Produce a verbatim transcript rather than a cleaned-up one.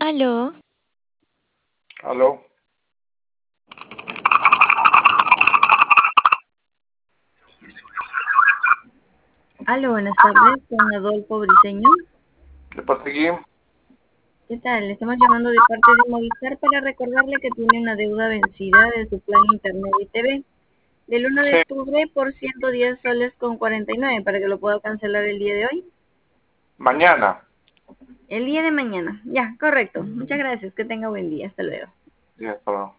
Aló. Aló. Aló, buenas tardes, con Adolfo Briseño. ¿De parte de quién? ¿Qué tal? Le estamos llamando de parte de Movistar para recordarle que tiene una deuda vencida de su plan Internet y T V del uno de Sí. octubre por ciento diez soles con cuarenta y nueve para que lo pueda cancelar el día de hoy. Mañana. El día de mañana. Ya, correcto. Muchas gracias. Que tenga buen día. Hasta luego. Ya, hasta luego.